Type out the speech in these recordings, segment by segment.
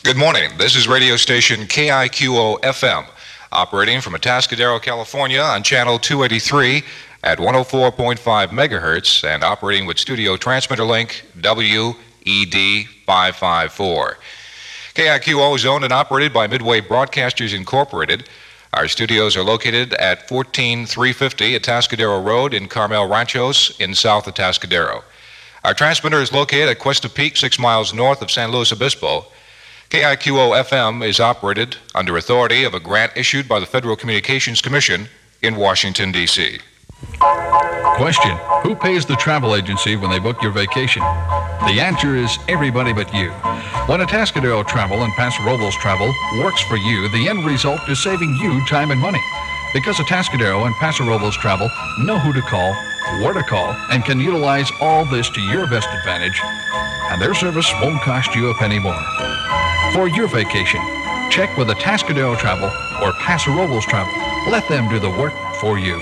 Good morning. This is radio station KIQO-FM, operating from Atascadero, California on channel 283 at 104.5 megahertz and operating with studio transmitter link WED554. KIQO is owned and operated by Midway Broadcasters Incorporated. Our studios are located at 14350 Atascadero Road in Carmel Ranchos in South Atascadero. Our transmitter is located at Cuesta Peak, 6 miles north of San Luis Obispo. KIQO-FM is operated under authority of a grant issued by the Federal Communications Commission in Washington, D.C. Question: who pays the travel agency when they book your vacation? The answer is everybody but you. When Atascadero Travel and Paso Robles Travel works for you, the end result is saving you time and money. Because Atascadero and Paso Robles Travel know who to call, where to call, and can utilize all this to your best advantage, and their service won't cost you a penny more. For your vacation, check with Atascadero Travel or Paso Robles Travel. Let them do the work for you.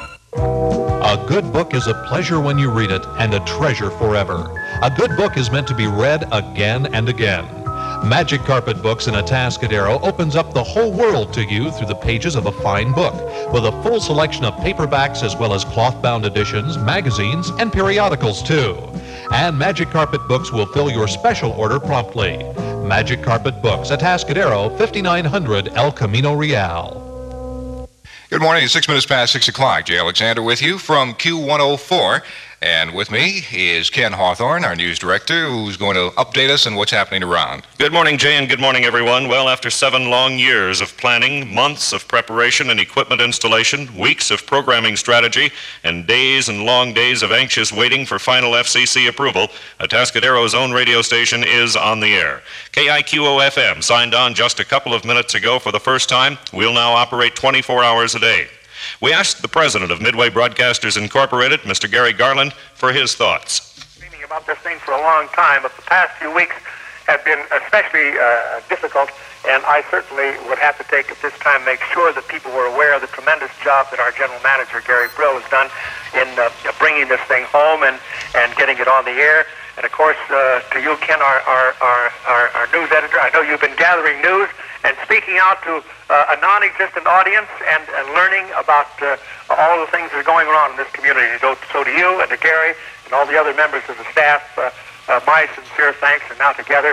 A good book is a pleasure when you read it and a treasure forever. A good book is meant to be read again and again. Magic Carpet Books in Atascadero opens up the whole world to you through the pages of a fine book, with a full selection of paperbacks as well as cloth-bound editions, magazines, and periodicals too. And Magic Carpet Books will fill your special order promptly. Magic Carpet Books, Atascadero, 5900 El Camino Real. Good morning. It's 6 minutes past 6 o'clock. Jay Alexander with you from Q104. And with me is Ken Hawthorne, our news director, who's going to update us on what's happening around. Good morning, Jay, and good morning, everyone. Well, after 7 long years of planning, months of preparation and equipment installation, weeks of programming strategy, and days and long days of anxious waiting for final FCC approval, Atascadero's own radio station is on the air. KIQO-FM signed on just a couple of minutes ago for the first time. We'll now operate 24 hours a day. We asked the president of Midway Broadcasters Incorporated, Mr. Gary Garland, for his thoughts. Dreaming about this thing for a long time, but the past few weeks have been especially difficult, and I certainly would have to take at this time make sure that people were aware of the tremendous job that our general manager, Gary Brill, has done in bringing this thing home and getting it on the air. And of course, to you, Ken, our news editor, I know you've been gathering news and speaking out to a non-existent audience and learning about all the things that are going on in this community. So to you and to Gary and all the other members of the staff, my sincere thanks. And now together,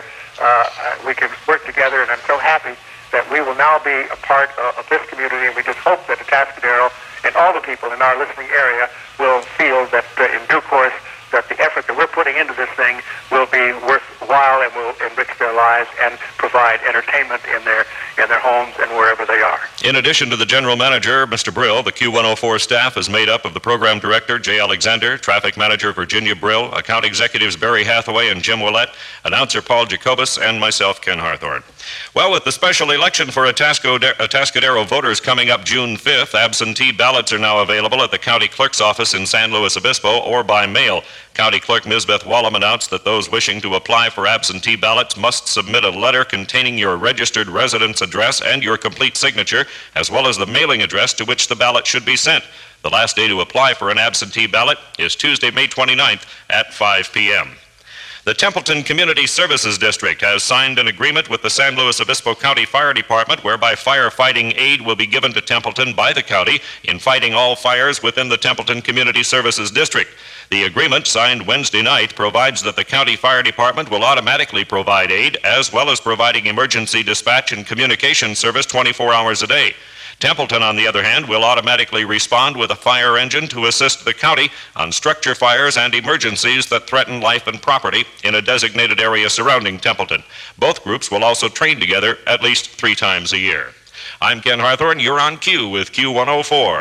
we can work together, and I'm so happy that we will now be a part of this community, and we just hope that Atascadero and all the people in our listening area will feel that in due course that the effort that we're putting into this thing will be worthwhile and will enrich their lives and provide entertainment in their homes and wherever they are. In addition to the general manager, Mr. Brill, the Q104 staff is made up of the program director, Jay Alexander, traffic manager, Virginia Brill, account executives Barry Hathaway and Jim Willett, announcer Paul Jacobus, and myself, Ken Hawthorne. Well, with the special election for Atascadero voters coming up June 5th, absentee ballots are now available at the county clerk's office in San Luis Obispo or by mail. County Clerk Misbeth Wallum announced that those wishing to apply for absentee ballots must submit a letter containing your registered residence address and your complete signature, as well as the mailing address to which the ballot should be sent. The last day to apply for an absentee ballot is Tuesday, May 29th at 5 p.m. The Templeton Community Services District has signed an agreement with the San Luis Obispo County Fire Department whereby firefighting aid will be given to Templeton by the county in fighting all fires within the Templeton Community Services District. The agreement, signed Wednesday night, provides that the county fire department will automatically provide aid as well as providing emergency dispatch and communication service 24 hours a day. Templeton, on the other hand, will automatically respond with a fire engine to assist the county on structure fires and emergencies that threaten life and property in a designated area surrounding Templeton. Both groups will also train together at least 3 times a year. I'm Ken Hawthorne. You're on Q with Q104.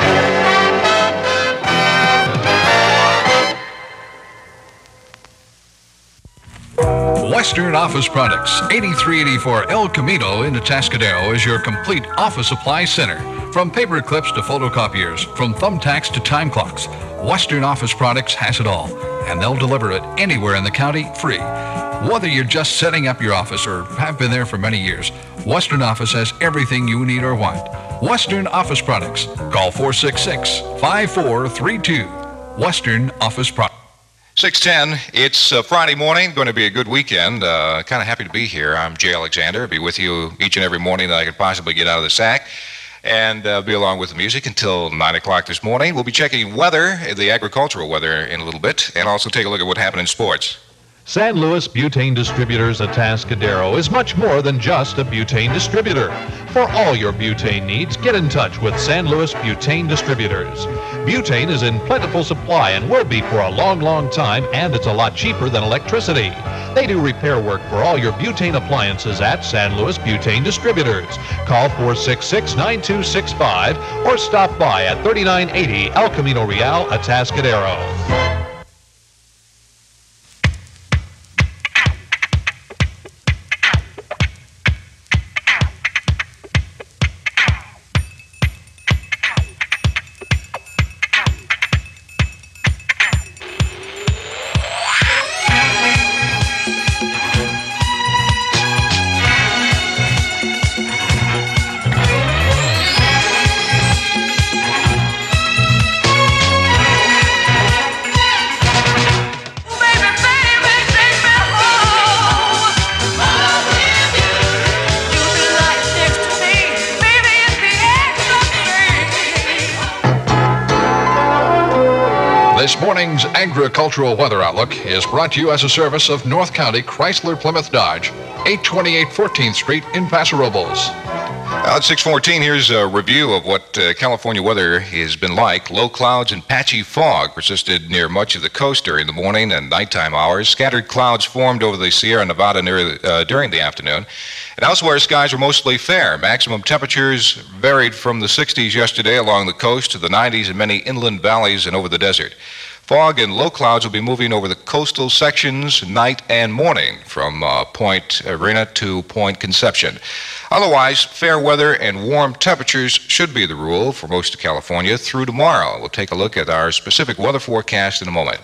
Western Office Products, 8384 El Camino in Atascadero is your complete office supply center. From paper clips to photocopiers, from thumbtacks to time clocks, Western Office Products has it all, and they'll deliver it anywhere in the county free. Whether you're just setting up your office or have been there for many years, Western Office has everything you need or want. Western Office Products. Call 466-5432. Western Office Products. 6:10. It's Friday morning. Going to be a good weekend. Kind of happy to be here. I'm Jay Alexander. I'll be with you each and every morning that I could possibly get out of the sack. And be along with the music until 9 o'clock this morning. We'll be checking weather, the agricultural weather, in a little bit, and also take a look at what happened in sports. San Luis Butane Distributors Atascadero is much more than just a butane distributor. For all your butane needs, get in touch with San Luis Butane Distributors. Butane is in plentiful supply and will be for a long, long time, and it's a lot cheaper than electricity. They do repair work for all your butane appliances at San Luis Butane Distributors. Call 466-9265 or stop by at 3980 El Camino Real, Atascadero. This morning's agricultural weather outlook is brought to you as a service of North County Chrysler Plymouth Dodge, 828 14th Street in Paso Robles. At 6:14, here's a review of what California weather has been like. Low clouds and patchy fog persisted near much of the coast during the morning and nighttime hours. Scattered clouds formed over the Sierra Nevada during the afternoon. And elsewhere, skies were mostly fair. Maximum temperatures varied from the 60s yesterday along the coast to the 90s in many inland valleys and over the desert. Fog and low clouds will be moving over the coastal sections night and morning from Point Arena to Point Conception. Otherwise, fair weather and warm temperatures should be the rule for most of California through tomorrow. We'll take a look at our specific weather forecast in a moment.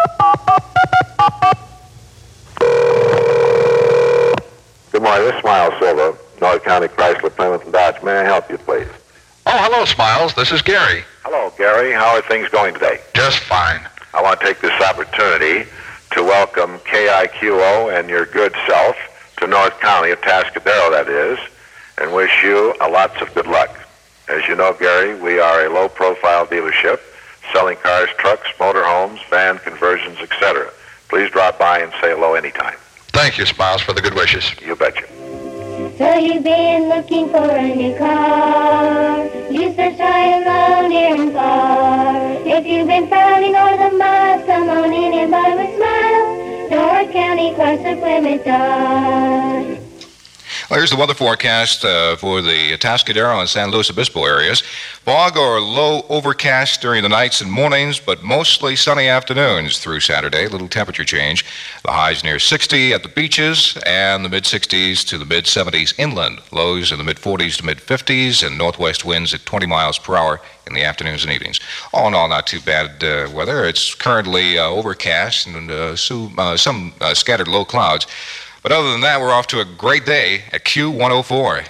Good morning. This is Miles Silva, North County Chrysler Plymouth Dodge. May I help you, please? Oh, hello, Smiles. This is Gary. Hello, Gary. How are things going today? Just fine. I want to take this opportunity to welcome KIQO and your good self to North County, Atascadero, that is, and wish you lots of good luck. As you know, Gary, we are a low-profile dealership selling cars, trucks, motorhomes, van conversions, etc. Please drop by and say hello anytime. Thank you, Smiles, for the good wishes. You betcha. So you've been looking for a new car. You searched high and low, near and far. If you've been frowning o'er the miles, come on in and buy with smiles. North County Chrysler Plymouth Dodge. Well, here's the weather forecast for the Atascadero and San Luis Obispo areas. Fog or low overcast during the nights and mornings, but mostly sunny afternoons through Saturday. Little temperature change. The highs near 60 at the beaches and the mid-60s to the mid-70s inland. Lows in the mid-40s to mid-50s and northwest winds at 20 miles per hour in the afternoons and evenings. All in all, not too bad weather. It's currently overcast and some scattered low clouds. But other than that, we're off to a great day at Q104.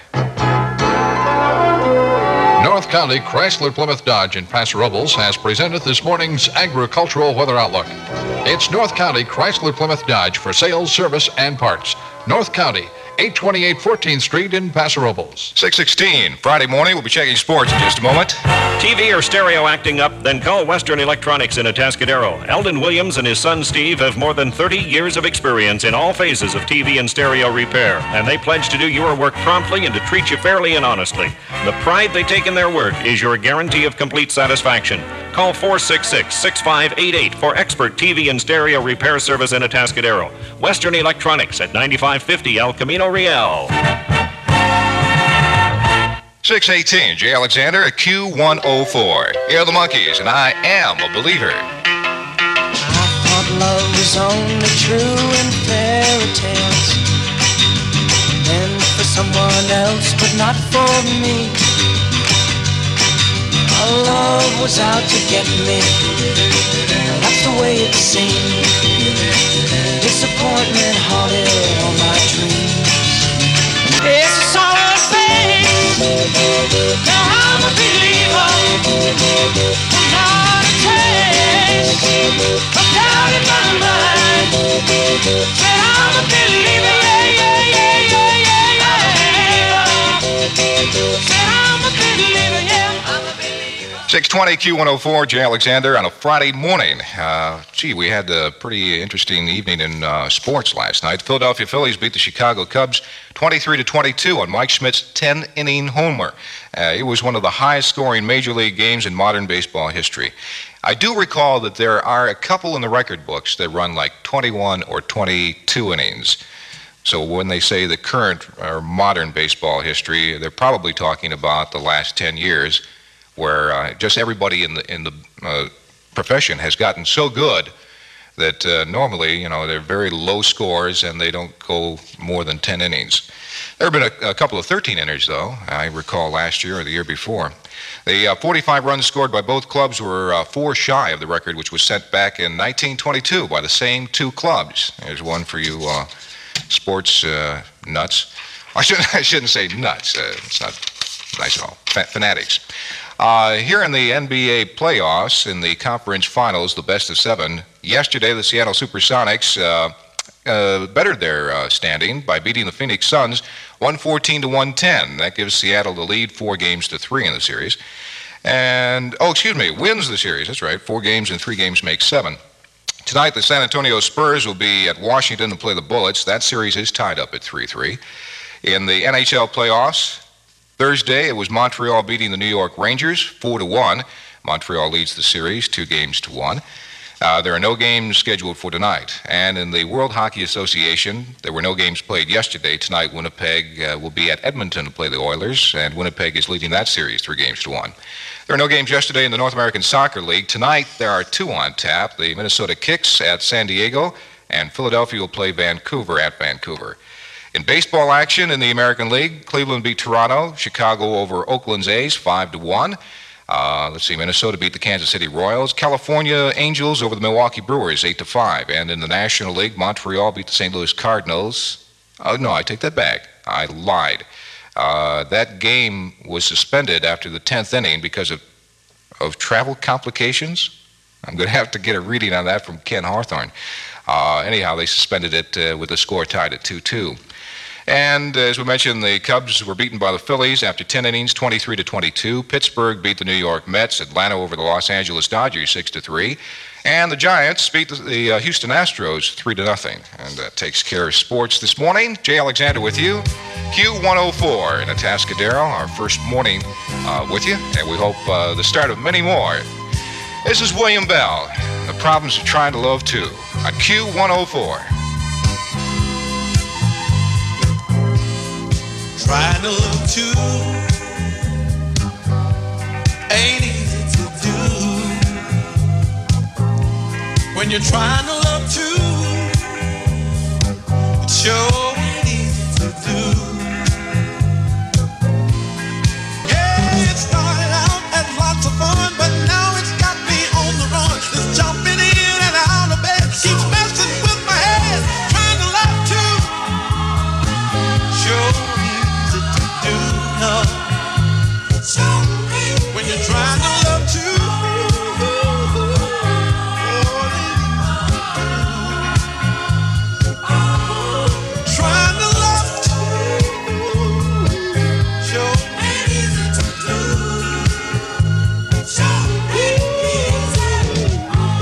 North County Chrysler Plymouth Dodge in Paso Robles has presented this morning's agricultural weather outlook. It's North County Chrysler Plymouth Dodge for sales, service, and parts. North County, 828 14th Street in Paso Robles. 6:16, Friday morning. We'll be checking sports in just a moment. TV or stereo acting up? Then call Western Electronics in Atascadero. Eldon Williams and his son Steve have more than 30 years of experience in all phases of TV and stereo repair, and they pledge to do your work promptly and to treat you fairly and honestly. The pride they take in their work is your guarantee of complete satisfaction. Call 466-6588 for expert TV and stereo repair service in Atascadero. Western Electronics at 9550 El Camino Real. 6:18, Jay Alexander at Q104. Here are the Monkees, and I Am a Believer. I thought love was only true in fairy tales, meant for someone else, but not for me. Our love was out to get me, that's the way it seemed. Disappointment haunted all my dreams. It's a solid thing. Now I'm a believer. Not a taste of doubt in my mind. Said I'm a believer, yeah, yeah, yeah, yeah, yeah, yeah. Said I'm a believer, yeah, I'm a believer. 620 Q104, Jay Alexander on a Friday morning. We had a pretty interesting evening in sports last night. The Philadelphia Phillies beat the Chicago Cubs 23-22 on Mike Schmidt's 10-inning homer. It was one of the highest-scoring Major League games in modern baseball history. I do recall that there are a couple in the record books that run like 21 or 22 innings. So when they say the current or modern baseball history, they're probably talking about the last 10 years, where just everybody in the profession has gotten so good that normally, they're very low scores and they don't go more than 10 innings. There have been a couple of 13 innings, though. I recall last year or the year before. The 45 runs scored by both clubs were 4 shy of the record, which was set back in 1922 by the same 2 clubs. There's one for you sports nuts. I shouldn't say nuts. It's not nice at all. Fanatics. Here in the NBA playoffs, in the conference finals, the best of 7, yesterday the Seattle Supersonics bettered their standing by beating the Phoenix Suns 114-110. That gives Seattle the lead 4-3 in the series. Wins the series. That's right, 4 games and 3 games make 7. Tonight, the San Antonio Spurs will be at Washington to play the Bullets. That series is tied up at 3-3. In the NHL playoffs, Thursday, it was Montreal beating the New York Rangers 4-1. Montreal leads the series 2-1. There are no games scheduled for tonight. And in the World Hockey Association, there were no games played yesterday. Tonight, Winnipeg will be at Edmonton to play the Oilers, and Winnipeg is leading that series 3-1. There are no games yesterday in the North American Soccer League. Tonight, there are 2 on tap. The Minnesota Kicks at San Diego, and Philadelphia will play Vancouver at Vancouver. In baseball action in the American League, Cleveland beat Toronto, Chicago over Oakland's A's 5-1. Minnesota beat the Kansas City Royals, California Angels over the Milwaukee Brewers 8-5. And in the National League, Montreal beat the St. Louis Cardinals. Oh, no, I take that back. I lied. That game was suspended after the 10th inning because of travel complications. I'm going to have to get a reading on that from Ken Hawthorne. Anyhow, they suspended it with the score tied at 2-2. And as we mentioned, the Cubs were beaten by the Phillies after 10 innings, 23-22. Pittsburgh beat the New York Mets. Atlanta over the Los Angeles Dodgers 6-3. And the Giants beat the Houston Astros 3-0. And that takes care of sports this morning. Jay Alexander with you. Q104 in Atascadero, our first morning with you. And we hope the start of many more. This is William Bell. The Problems of Trying to Love Too on Q104. Trying to love too ain't easy to do. When you're trying to love too, it sure ain't easy to do. Yeah, it started out as lots of fun, but now it's got me on the run. Just jumping in and out of bed keeps messing with my head. Trying to love too, sure. When you're trying to love too, trying to love too, sure ain't easy to do, sure ain't easy.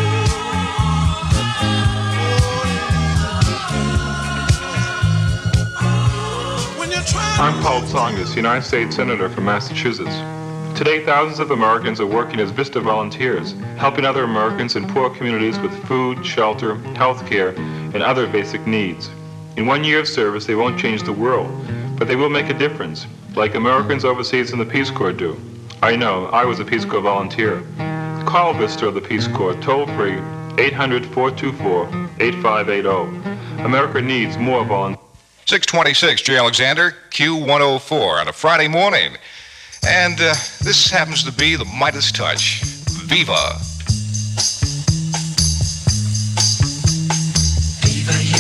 When you're trying. I'm Paul Tsongas, United States Senator from Massachusetts. Today, thousands of Americans are working as VISTA volunteers, helping other Americans in poor communities with food, shelter, health care, and other basic needs. In 1 year of service, they won't change the world, but they will make a difference, like Americans overseas in the Peace Corps do. I know, I was a Peace Corps volunteer. Call VISTA of the Peace Corps, toll-free, 800-424-8580. America needs more volunteers. 626, Jay Alexander, Q104 on a Friday morning. And this happens to be the Midas Touch. Viva. Viva you,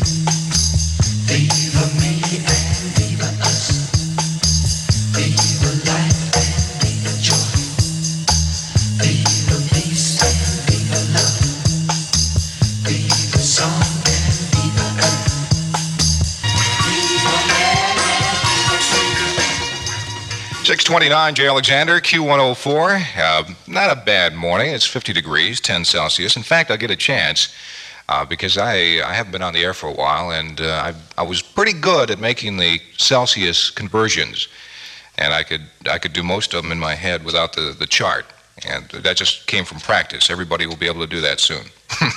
viva me, and viva us. Viva life and viva joy. Viva peace and viva love. Viva song and viva 629, J. Alexander, Q104. Not a bad morning. It's 50 degrees, 10 Celsius. In fact, I'll get a chance because I haven't been on the air for a while, and I was pretty good at making the Celsius conversions, and I could do most of them in my head without the chart, and that just came from practice. Everybody will be able to do that soon.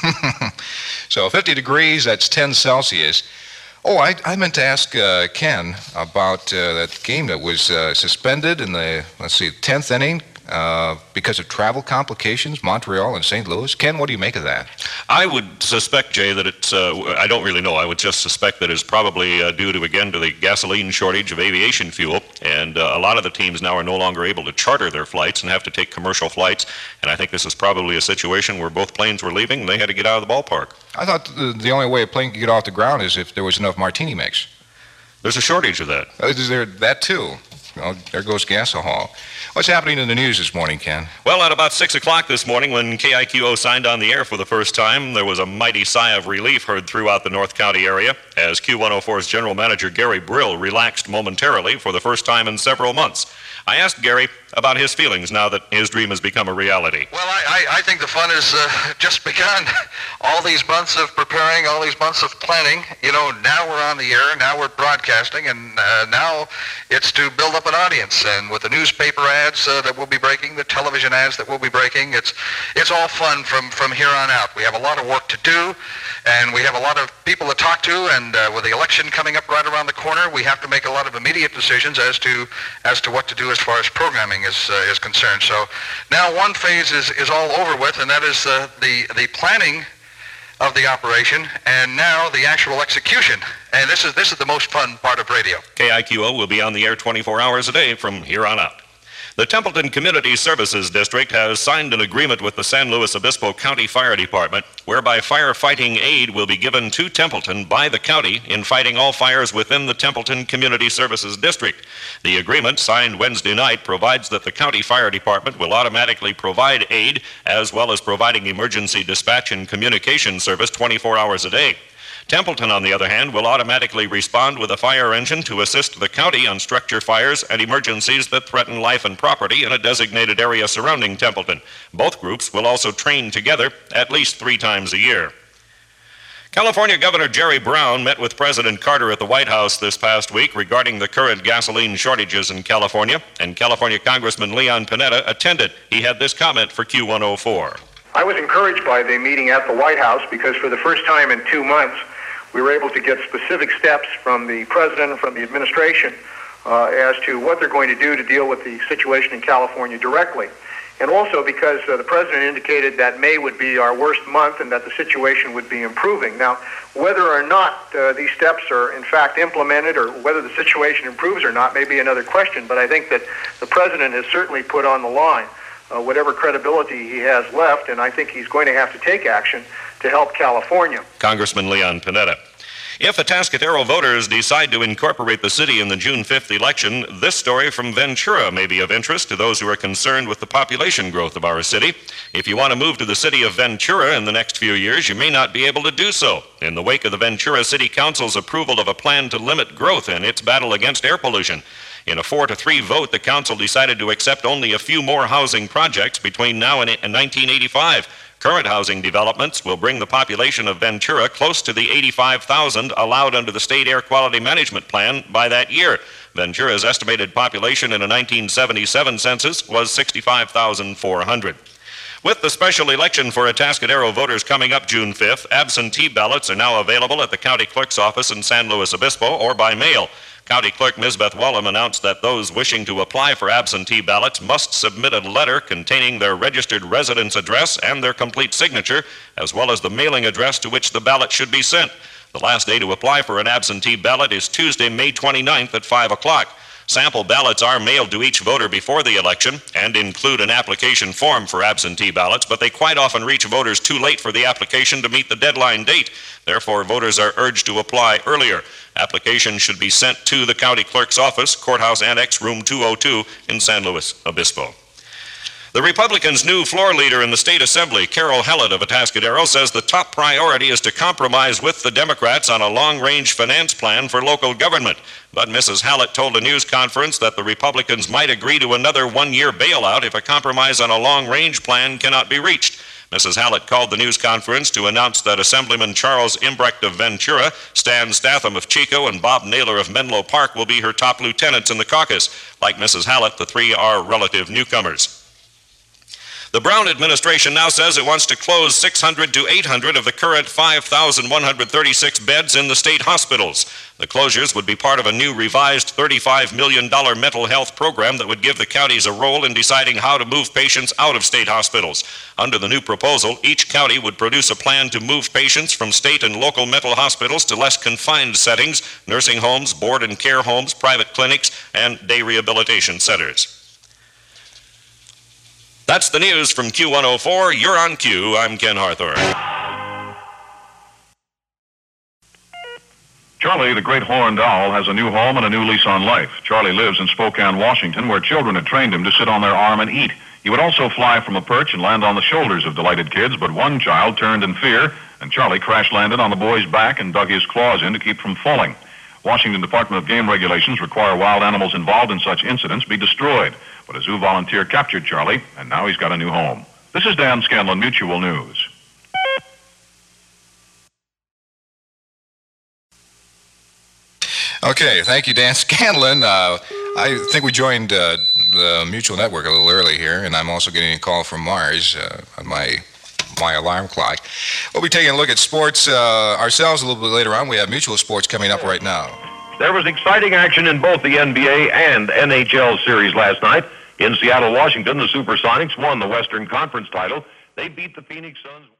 So 50 degrees, that's 10 Celsius. Oh, I meant to ask Ken about that game that was suspended in the, 10th inning because of travel complications, Montreal and St. Louis. Ken, what do you make of that? I would suspect, Jay, that it's, I don't really know. I would just suspect that it's probably due to the gasoline shortage of aviation fuel. And a lot of the teams now are no longer able to charter their flights and have to take commercial flights. And I think this is probably a situation where both planes were leaving and they had to get out of the ballpark. I thought the only way a plane could get off the ground is if there was enough martini mix. There's a shortage of that. Is there that too? Well, there goes gasohol. What's happening in the news this morning, Ken? Well, at about 6 o'clock this morning, when KIQO signed on the air for the first time, there was a mighty sigh of relief heard throughout the North County area as Q104's general manager, Gary Brill, relaxed momentarily for the first time in several months. I asked Gary about his feelings now that his dream has become a reality. Well, I think the fun has just begun. All these months of preparing, all these months of planning. You know, now we're on the air, now we're broadcasting, and now it's to build up an audience. And with the newspaper ads that we'll be breaking, the television ads that we'll be breaking, it's all fun from here on out. We have a lot of work to do, and we have a lot of people to talk to, and with the election coming up right around the corner, we have to make a lot of immediate decisions as to what to do as far as programming is concerned. So now one phase is all over with, and that is the planning of the operation, and now the actual execution. And this is the most fun part of radio. KIQO will be on the air 24 hours a day from here on out. The Templeton Community Services District has signed an agreement with the San Luis Obispo County Fire Department whereby firefighting aid will be given to Templeton by the county in fighting all fires within the Templeton Community Services District. The agreement, signed Wednesday night, provides that the county fire department will automatically provide aid as well as providing emergency dispatch and communication service 24 hours a day. Templeton, on the other hand, will automatically respond with a fire engine to assist the county on structure fires and emergencies that threaten life and property in a designated area surrounding Templeton. Both groups will also train together at least 3 times a year. California Governor Jerry Brown met with President Carter at the White House this past week regarding the current gasoline shortages in California, and California Congressman Leon Panetta attended. He had this comment for Q104. I was encouraged by the meeting at the White House because for the first time in 2 months, we were able to get specific steps from the president and from the administration as to what they're going to do to deal with the situation in California directly. And also because the president indicated that May would be our worst month and that the situation would be improving. Now, whether or not these steps are in fact implemented or whether the situation improves or not may be another question, but I think that the president has certainly put on the line whatever credibility he has left, and I think he's going to have to take action to help California. Congressman Leon Panetta. If Atascadero voters decide to incorporate the city in the June 5th election, this story from Ventura may be of interest to those who are concerned with the population growth of our city. If you want to move to the city of Ventura in the next few years, you may not be able to do so. In the wake of the Ventura City Council's approval of a plan to limit growth in its battle against air pollution. In a 4-3 vote, the council decided to accept only a few more housing projects between now and 1985. Current housing developments will bring the population of Ventura close to the 85,000 allowed under the State Air Quality Management Plan by that year. Ventura's estimated population in a 1977 census was 65,400. With the special election for Atascadero voters coming up June 5th, absentee ballots are now available at the county clerk's office in San Luis Obispo or by mail. County Clerk Ms. Beth Wallum announced that those wishing to apply for absentee ballots must submit a letter containing their registered residence address and their complete signature, as well as the mailing address to which the ballot should be sent. The last day to apply for an absentee ballot is Tuesday, May 29th at 5 o'clock. Sample ballots are mailed to each voter before the election and include an application form for absentee ballots, but they quite often reach voters too late for the application to meet the deadline date. Therefore, voters are urged to apply earlier. Applications should be sent to the county clerk's office, Courthouse Annex, room 202 in San Luis Obispo. The Republicans' new floor leader in the state assembly, Carol Hallett of Atascadero, says the top priority is to compromise with the Democrats on a long-range finance plan for local government. But Mrs. Hallett told a news conference that the Republicans might agree to another one-year bailout if a compromise on a long-range plan cannot be reached. Mrs. Hallett called the news conference to announce that Assemblyman Charles Imbrecht of Ventura, Stan Statham of Chico, and Bob Naylor of Menlo Park will be her top lieutenants in the caucus. Like Mrs. Hallett, the three are relative newcomers. The Brown administration now says it wants to close 600 to 800 of the current 5,136 beds in the state hospitals. The closures would be part of a new revised $35 million mental health program that would give the counties a role in deciding how to move patients out of state hospitals. Under the new proposal, each county would produce a plan to move patients from state and local mental hospitals to less confined settings, nursing homes, board and care homes, private clinics, and day rehabilitation centers. That's the news from Q104. You're on Q. I'm Ken Harthorne. Charlie, the great horned owl, has a new home and a new lease on life. Charlie lives in Spokane, Washington, where children had trained him to sit on their arm and eat. He would also fly from a perch and land on the shoulders of delighted kids, but one child turned in fear, and Charlie crash-landed on the boy's back and dug his claws in to keep from falling. Washington Department of Game Regulations require wild animals involved in such incidents be destroyed. But a zoo volunteer captured Charlie, and now he's got a new home. This is Dan Scanlon, Mutual News. Okay, thank you, Dan Scanlon. I think we joined the Mutual Network a little early here, and I'm also getting a call from Mars on my alarm clock. We'll be taking a look at sports ourselves a little bit later on. We have Mutual Sports coming up right now. There was exciting action in both the NBA and NHL series last night. In Seattle, Washington, the Supersonics won the Western Conference title. They beat the Phoenix Suns.